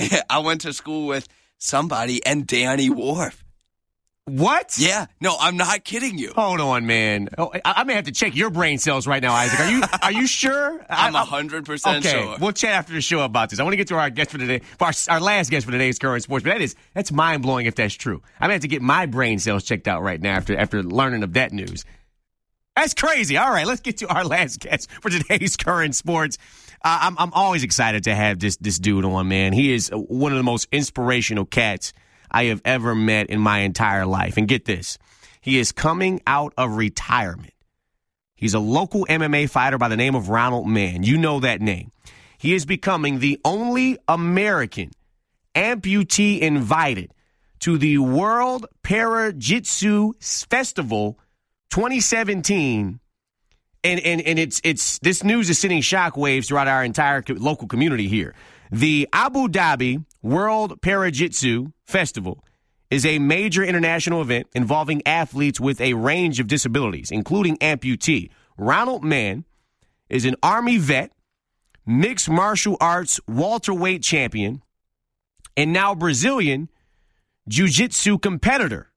I went to school with somebody and Danny Wharf. What? Yeah. No, I'm not kidding you. Hold on, man. Oh, I, I may have to check your brain cells right now, Isaac. Are you Are you sure? I'm one hundred percent okay, sure. We'll chat after the show about this. I want to get to our guest for today, for our, our last guest for today's Current Sports. But that is that's mind blowing if that's true. I may have to get my brain cells checked out right now after after learning of that news. That's crazy. All right, let's get to our last guest for today's Current Sports. Uh, I'm I'm always excited to have this this dude on, man. He is one of the most inspirational cats I have ever met in my entire life. And get this, he is coming out of retirement. He's a local M M A fighter by the name of Ronald Mann. You know that name. he is becoming the only American amputee invited to the World Para-Jitsu Festival twenty seventeen. And, and, and it's it's this news is sending shockwaves throughout our entire co- local community here. The Abu Dhabi World Para-Jitsu Festival is a major international event involving athletes with a range of disabilities, including amputee. Ronald Mann is an Army vet, mixed martial arts welterweight champion, and now Brazilian jiu-jitsu competitor,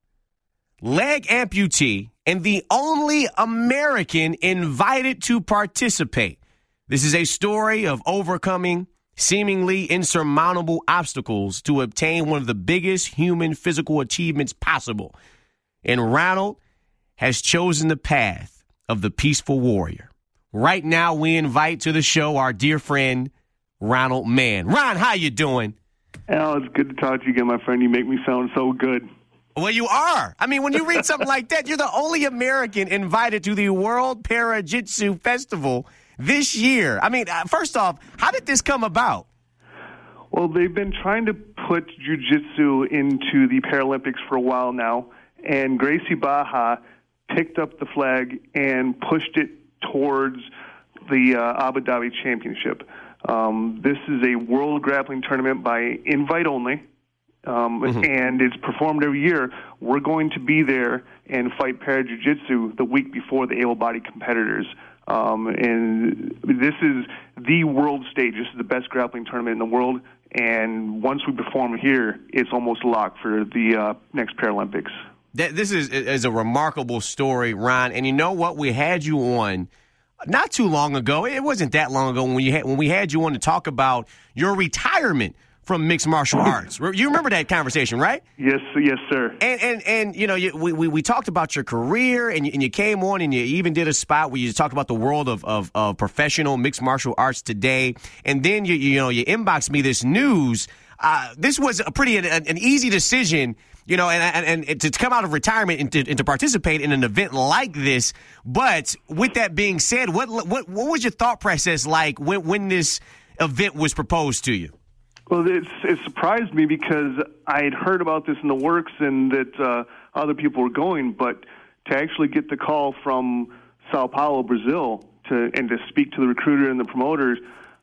leg amputee, and the only American invited to participate. This is a story of overcoming seemingly insurmountable obstacles to obtain one of the biggest human physical achievements possible. And Ronald has chosen the path of the peaceful warrior. Right now, we invite to the show our dear friend, Ronald Mann. Ron, how you doing? Al, it's good to talk to you again, my friend. You make me sound so good. Well, you are. I mean, when you read something like that, you're the only American invited to the World Para-Jitsu Festival this year. I mean, first off, how did this come about? Well, they've been trying to put jiu-jitsu into the Paralympics for a while now, and Gracie Barra picked up the flag and pushed it towards the uh, Abu Dhabi Championship. Um, this is a world grappling tournament by invite only, um, mm-hmm. and it's performed every year. We're going to be there and fight para-jiu-jitsu the week before the able-bodied competitors. Um, and this is the world stage. This is the best grappling tournament in the world, and once we perform here, it's almost locked for the uh, next Paralympics. That, this is, is a remarkable story, Ron, and you know what? We had you on not too long ago. It wasn't that long ago when you had, when we had you on to talk about your retirement from mixed martial arts. You remember that conversation, right? Yes, yes, sir. And and and you know, you, we, we we talked about your career, and you, and you came on, and you even did a spot where you talked about the world of of, of professional mixed martial arts today. And then you you know you inboxed me this news. Uh, this was a pretty an, an easy decision. You know, and, and and to come out of retirement and to, and to participate in an event like this. But with that being said, what what what was your thought process like when when this event was proposed to you? Well, it's, it surprised me because I had heard about this in the works and that uh, other people were going, but to actually get the call from Sao Paulo, Brazil, to and to speak to the recruiter and the promoters,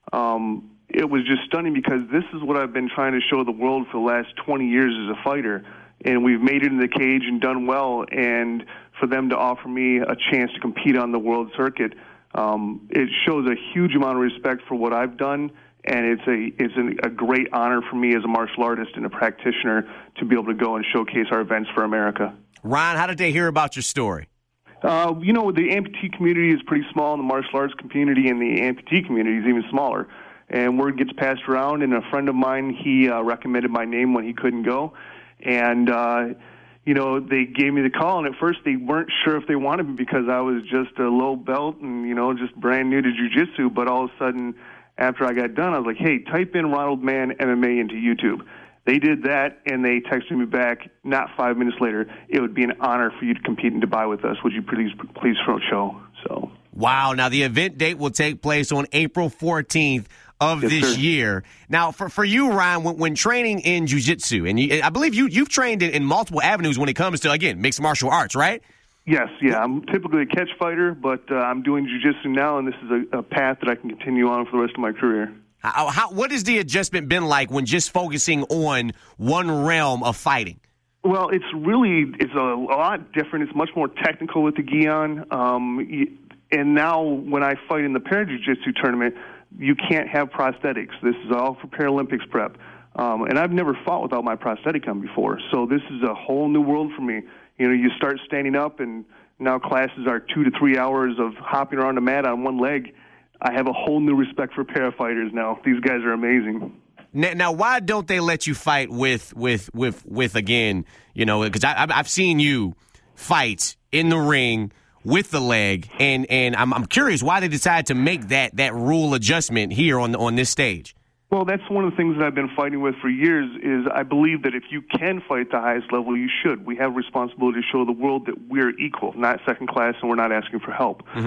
um, it was just stunning because this is what I've been trying to show the world for the last twenty years as a fighter. And we've made it in the cage and done well, and for them to offer me a chance to compete on the world circuit, um, it shows a huge amount of respect for what I've done, and it's a it's an, a great honor for me as a martial artist and a practitioner to be able to go and showcase our events for America. Ron, how did they hear about your story? Uh, you know, the amputee community is pretty small, and the martial arts community and the amputee community is even smaller. And word gets passed around, and a friend of mine, he uh, recommended my name when he couldn't go. And, uh, you know, they gave me the call, and at first they weren't sure if they wanted me because I was just a low belt and, you know, just brand new to jiu-jitsu. But all of a sudden, after I got done, I was like, hey, type in Ronald Mann M M A into YouTube. They did that, and they texted me back not five minutes later, it would be an honor for you to compete in Dubai with us. Would you please, please show? So. Wow. Now, the event date will take place on April fourteenth of yes, this sir. year. Now, for, for you, Ryan, when, when training in jiu-jitsu, and you, I believe you, you've trained in, in multiple avenues when it comes to, again, mixed martial arts, right? Yes, yeah. I'm typically a catch fighter, but uh, I'm doing jiu-jitsu now, and this is a, a path that I can continue on for the rest of my career. How, how, what has the adjustment been like when just focusing on one realm of fighting? Well, it's really it's a, a lot different. It's much more technical with the gi on. Um, and now when I fight in the para-jiu-jitsu tournament, you can't have prosthetics. This is all for Paralympics prep. Um, and I've never fought without my prosthetic on before. So this is a whole new world for me. You know, you start standing up, and now classes are two to three hours of hopping around the mat on one leg. I have a whole new respect for para fighters now. These guys are amazing. Now, now why don't they let you fight with, with, with, with again, you know, because I've seen you fight in the ring with the leg, and, and I'm, I'm curious why they decided to make that, that rule adjustment here on, on this stage. Well, that's one of the things that I've been fighting with for years is I believe that if you can fight at the highest level, you should. We have responsibility to show the world that we're equal, not second class, and we're not asking for help. Mm-hmm.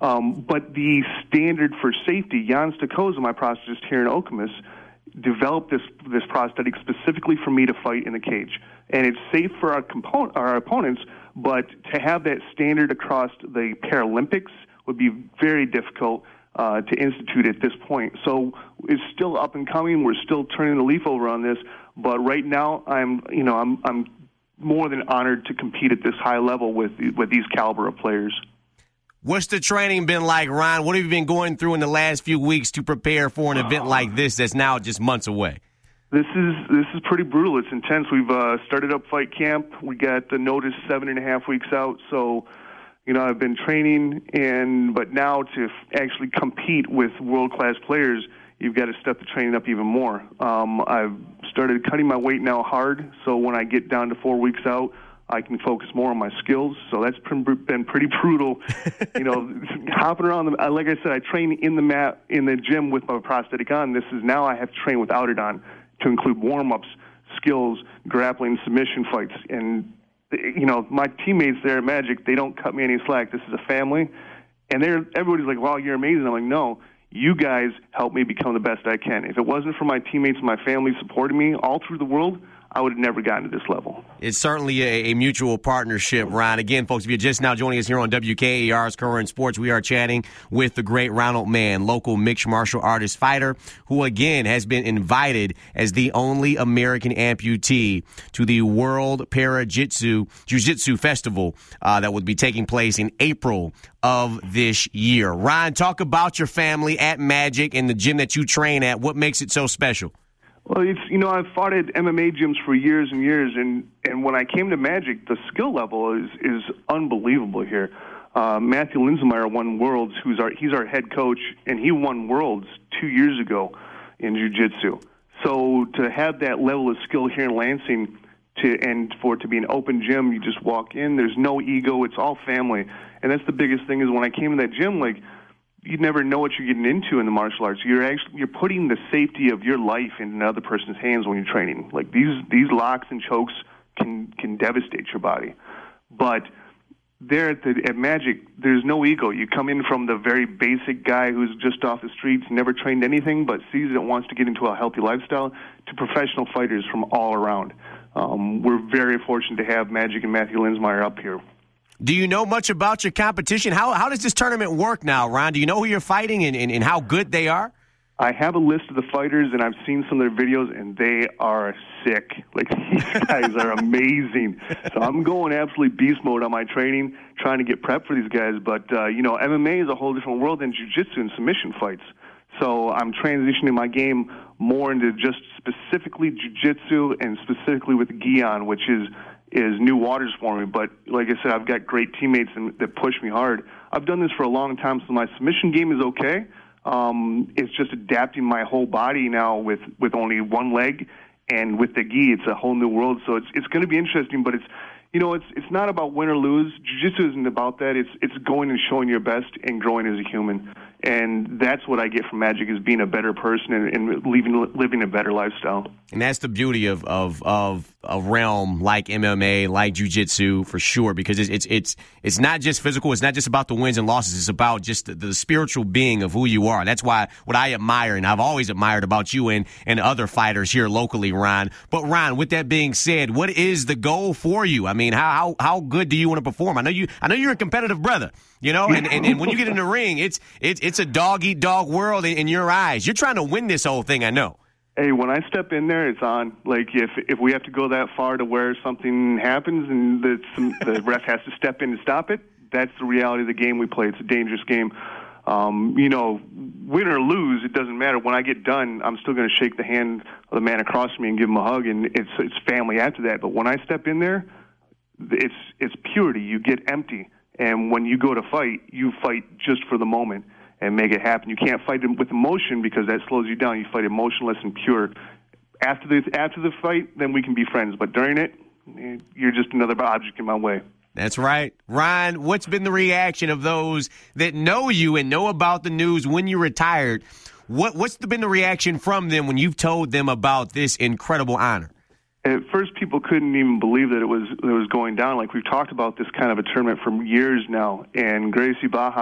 Um, but the standard for safety, Jan Stokoza, my prosthetist here in Okemos, developed this this prosthetic specifically for me to fight in the cage. And it's safe for our component, our opponents, but to have that standard across the Paralympics would be very difficult uh, to institute at this point. So it's still up and coming. We're still turning the leaf over on this. But right now, I'm you know I'm I'm more than honored to compete at this high level with with these caliber of players. What's the training been like, Ron? What have you been going through in the last few weeks to prepare for an event like this that's now just months away? This is this is pretty brutal. It's intense. We've uh, started up fight camp. We got the notice seven and a half weeks out. So, you know, I've been training, and but now to f- actually compete with world-class players, you've got to step the training up even more. Um, I've started cutting my weight now hard, so when I get down to four weeks out, I can focus more on my skills. So that's been pretty brutal. You know, hopping around. The, like I said, I train in the mat in the gym with my prosthetic on. This is now I have to train without it on, to include warm-ups, skills, grappling, submission fights. And, you know, my teammates there at Magic, they don't cut me any slack. This is a family. And they're everybody's like, wow, you're amazing. I'm like, no, you guys help me become the best I can. If it wasn't for my teammates and my family supporting me all through the world, I would have never gotten to this level. It's certainly a, a mutual partnership, Ron. Again, folks, if you're just now joining us here on W K A R's Current Sports, we are chatting with the great Ronald Mann, local mixed martial artist fighter, who, again, has been invited as the only American amputee to the World Para-Jitsu Jiu-Jitsu Festival uh, that would be taking place in April of this year. Ron, talk about your family at Magic and the gym that you train at. What makes it so special? Well, it's, you know, I've fought at M M A gyms for years and years, and, and when I came to Magic, the skill level is, is unbelievable here. Uh, Matthew Linsenmeyer won Worlds, who's our he's our head coach, and he won Worlds two years ago in Jiu-Jitsu. So to have that level of skill here in Lansing, to and for it to be an open gym, you just walk in, there's no ego, it's all family. And that's the biggest thing is when I came to that gym, like, you never know what you're getting into in the martial arts. You're actually you're putting the safety of your life in another person's hands when you're training. Like these these locks and chokes can can devastate your body. But there at the at Magic, there's no ego. You come in from the very basic guy who's just off the streets, never trained anything, but sees it and wants to get into a healthy lifestyle, to professional fighters from all around. Um, we're very fortunate to have Magic and Matthew Linsenmeyer up here. Do you know much about your competition? How how does this tournament work now, Ron? Do you know who you're fighting and, and, and how good they are? I have a list of the fighters, and I've seen some of their videos, and they are sick. Like, these guys are amazing. So I'm going absolutely beast mode on my training, trying to get prepped for these guys. But, uh, you know, M M A is a whole different world than jiu-jitsu and submission fights. So I'm transitioning my game more into just specifically jiu-jitsu and specifically with gi on, which is is new waters for me. But like I said, I've got great teammates and, that push me hard. I've done this for a long time, so my submission game is okay. Um, it's just adapting my whole body now with, with only one leg, and with the gi, it's a whole new world. So it's it's going to be interesting, but it's you know it's it's not about win or lose. Jiu-jitsu isn't about that. It's it's going and showing your best and growing as a human. And that's what I get from Magic, is being a better person and, and living living a better lifestyle. And that's the beauty of of of a realm like M M A, like Jiu-Jitsu, for sure, because it's it's it's it's not just physical. It's not just about the wins and losses. It's about just the, the spiritual being of who you are. That's why what I admire, and I've always admired about you and and other fighters here locally, Ron. But Ron, with that being said, what is the goal for you? I mean, how how how good do you want to perform? I know you I know you're a competitive brother. You know, and, and, and when you get in the ring, it's it's it's a dog-eat-dog world in, in your eyes. You're trying to win this whole thing, I know. Hey, when I step in there, it's on. Like, if if we have to go that far to where something happens and the, some, the ref has to step in to stop it, that's the reality of the game we play. It's a dangerous game. Um, you know, win or lose, it doesn't matter. When I get done, I'm still going to shake the hand of the man across from me and give him a hug, and it's it's family after that. But when I step in there, it's it's purity. You get empty. And when you go to fight, you fight just for the moment and make it happen. You can't fight with emotion because that slows you down. You fight emotionless and pure. After the after the fight, then we can be friends. But during it, you're just another object in my way. That's right. Ron, what's been the reaction of those that know you and know about the news when you retired? What, what's been the reaction from them when you've told them about this incredible honor? At first, people couldn't even believe that it was it was going down. Like, we've talked about this kind of a tournament for years now, and Gracie Barra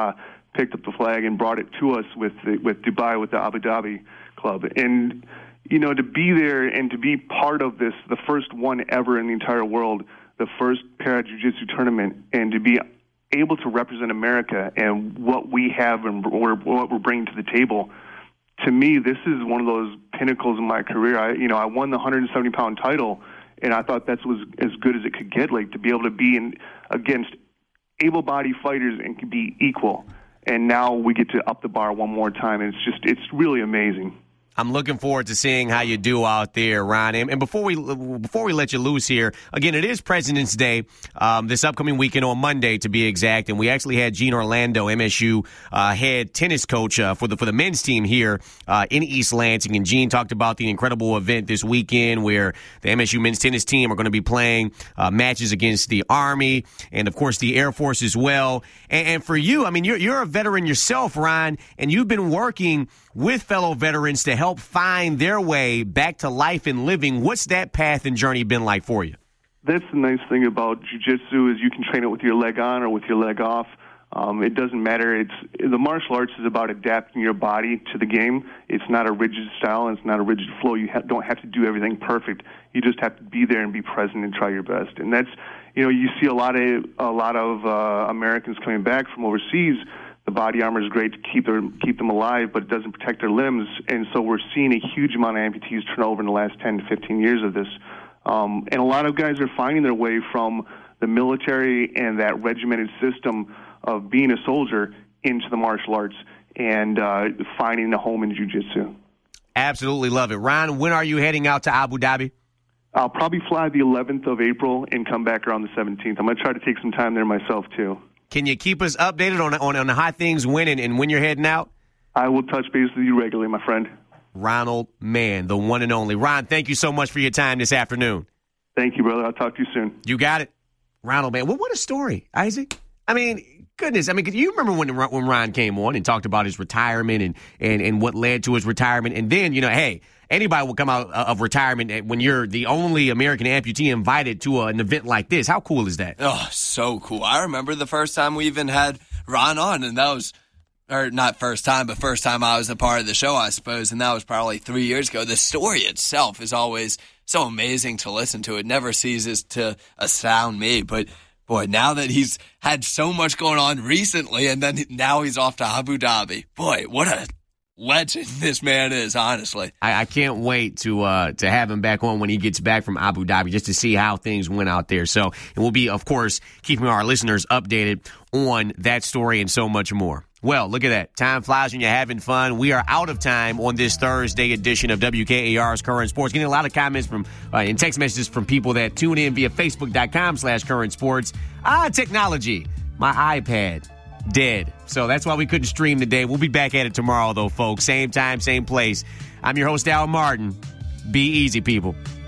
picked up the flag and brought it to us with the, with Dubai, with the Abu Dhabi club. And, you know, to be there and to be part of this, the first one ever in the entire world, the first para jiu-jitsu tournament, and to be able to represent America and what we have and what we're bringing to the table, to me, this is one of those pinnacles in my career. I, you know, I won the one hundred seventy pound title, and I thought that was as good as it could get, like to be able to be in against able-bodied fighters and be equal. And now we get to up the bar one more time, and it's just, it's really amazing. I'm looking forward to seeing how you do out there, Ron. And before we before we let you loose here, again, it is President's Day um, this upcoming weekend on Monday, to be exact. And we actually had Gene Orlando, M S U uh, head tennis coach uh, for the for the men's team here uh, in East Lansing. And Gene talked about the incredible event this weekend where the M S U men's tennis team are going to be playing uh, matches against the Army and, of course, the Air Force as well. And, and for you, I mean, you're you're a veteran yourself, Ron, and you've been working with fellow veterans to help find their way back to life and living. What's that path and journey been like for you? That's the nice thing about jiu-jitsu is you can train it with your leg on or with your leg off. Um, it doesn't matter. It's the martial arts is about adapting your body to the game. It's not a rigid style and it's not a rigid flow. You ha- don't have to do everything perfect. You just have to be there and be present and try your best. And that's, you know, you see a lot of a lot of uh, Americans coming back from overseas. The body armor is great to keep their, keep them alive, but it doesn't protect their limbs. And so we're seeing a huge amount of amputees turn over in the last ten to fifteen years of this. Um, and a lot of guys are finding their way from the military and that regimented system of being a soldier into the martial arts and uh, finding a home in jiu-jitsu. Absolutely love it. Ron, when are you heading out to Abu Dhabi? I'll probably fly the eleventh of April and come back around the seventeenth. I'm going to try to take some time there myself, too. Can you keep us updated on on, on how things went and, and when you're heading out? I will touch base with you regularly, my friend. Ronald Mann, the one and only. Ron, thank you so much for your time this afternoon. Thank you, brother. I'll talk to you soon. You got it. Ronald Mann. Well, what a story, Isaac. I mean, goodness. I mean, you remember when when Ron came on and talked about his retirement and, and, and what led to his retirement. And then, you know, hey, anybody will come out of retirement when you're the only American amputee invited to an event like this. How cool is that? Oh, so cool. I remember the first time we even had Ron on, and that was, or not first time, but first time I was a part of the show, I suppose, and that was probably three years ago. The story itself is always so amazing to listen to. It never ceases to astound me, but boy, now that he's had so much going on recently, and then now he's off to Abu Dhabi, boy, what a legend this man is, honestly. I, I can't wait to uh, to have him back on when he gets back from Abu Dhabi just to see how things went out there. So, and we'll be, of course, keeping our listeners updated on that story and so much more. Well, look at that. Time flies when you're having fun. We are out of time on this Thursday edition of W K A R's Current Sports. Getting a lot of comments from uh, and text messages from people that tune in via Facebook.com slash Current Sports. Ah, technology. My iPad. Dead. So that's why we couldn't stream today. We'll be back at it tomorrow, though, folks. Same time, same place. I'm your host, Al Martin. Be easy, people.